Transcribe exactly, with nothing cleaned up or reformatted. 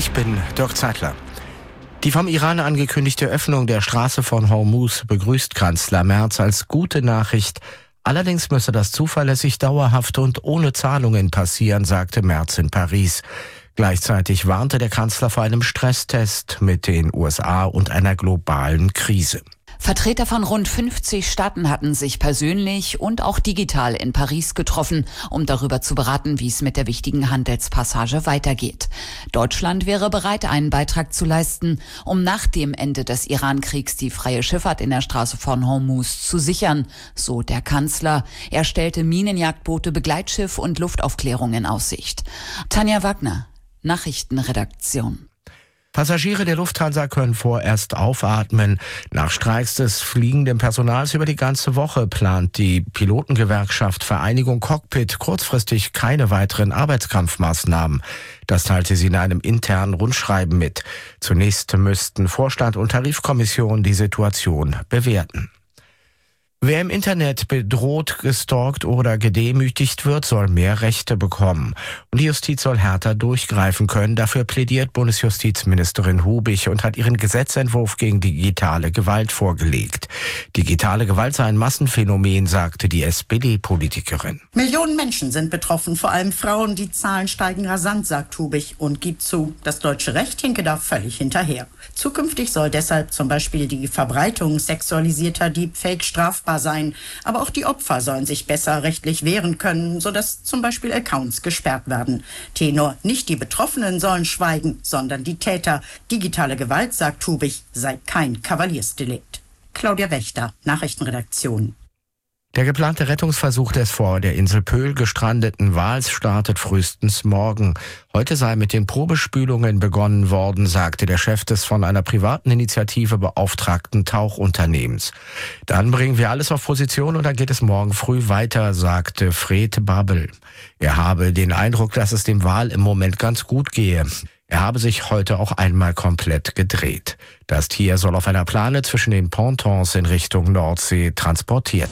Ich bin Dirk Zeitler. Die vom Iran angekündigte Öffnung der Straße von Hormuz begrüßt Kanzler Merz als gute Nachricht. Allerdings müsse das zuverlässig, dauerhaft und ohne Zahlungen passieren, sagte Merz in Paris. Gleichzeitig warnte der Kanzler vor einem Stresstest mit den U S A und einer globalen Krise. Vertreter von rund fünfzig Staaten hatten sich persönlich und auch digital in Paris getroffen, um darüber zu beraten, wie es mit der wichtigen Handelspassage weitergeht. Deutschland wäre bereit, einen Beitrag zu leisten, um nach dem Ende des Iran-Kriegs die freie Schifffahrt in der Straße von Hormuz zu sichern, so der Kanzler. Er stellte Minenjagdboote, Begleitschiff und Luftaufklärung in Aussicht. Tanja Wagner, Nachrichtenredaktion. Passagiere der Lufthansa können vorerst aufatmen. Nach Streiks des fliegenden Personals über die ganze Woche plant die Pilotengewerkschaft Vereinigung Cockpit kurzfristig keine weiteren Arbeitskampfmaßnahmen. Das teilte sie in einem internen Rundschreiben mit. Zunächst müssten Vorstand und Tarifkommission die Situation bewerten. Wer im Internet bedroht, gestalkt oder gedemütigt wird, soll mehr Rechte bekommen. Und die Justiz soll härter durchgreifen können. Dafür plädiert Bundesjustizministerin Hubich und hat ihren Gesetzentwurf gegen digitale Gewalt vorgelegt. Digitale Gewalt sei ein Massenphänomen, sagte die S P D-Politikerin. Millionen Menschen sind betroffen, vor allem Frauen. Die Zahlen steigen rasant, sagt Hubich und gibt zu, das deutsche Recht hinke da völlig hinterher. Zukünftig soll deshalb zum Beispiel die Verbreitung sexualisierter Deepfake strafbar sein. Aber auch die Opfer sollen sich besser rechtlich wehren können, sodass zum Beispiel Accounts gesperrt werden. Tenor: nicht die Betroffenen sollen schweigen, sondern die Täter. Digitale Gewalt, sagt Hubich, sei kein Kavaliersdelikt. Claudia Wächter, Nachrichtenredaktion. Der geplante Rettungsversuch des vor der Insel Pöhl gestrandeten Wals startet frühestens morgen. Heute sei mit den Probespülungen begonnen worden, sagte der Chef des von einer privaten Initiative beauftragten Tauchunternehmens. Dann bringen wir alles auf Position und dann geht es morgen früh weiter, sagte Fred Babbel. Er habe den Eindruck, dass es dem Wal im Moment ganz gut gehe. Er habe sich heute auch einmal komplett gedreht. Das Tier soll auf einer Plane zwischen den Pontons in Richtung Nordsee transportiert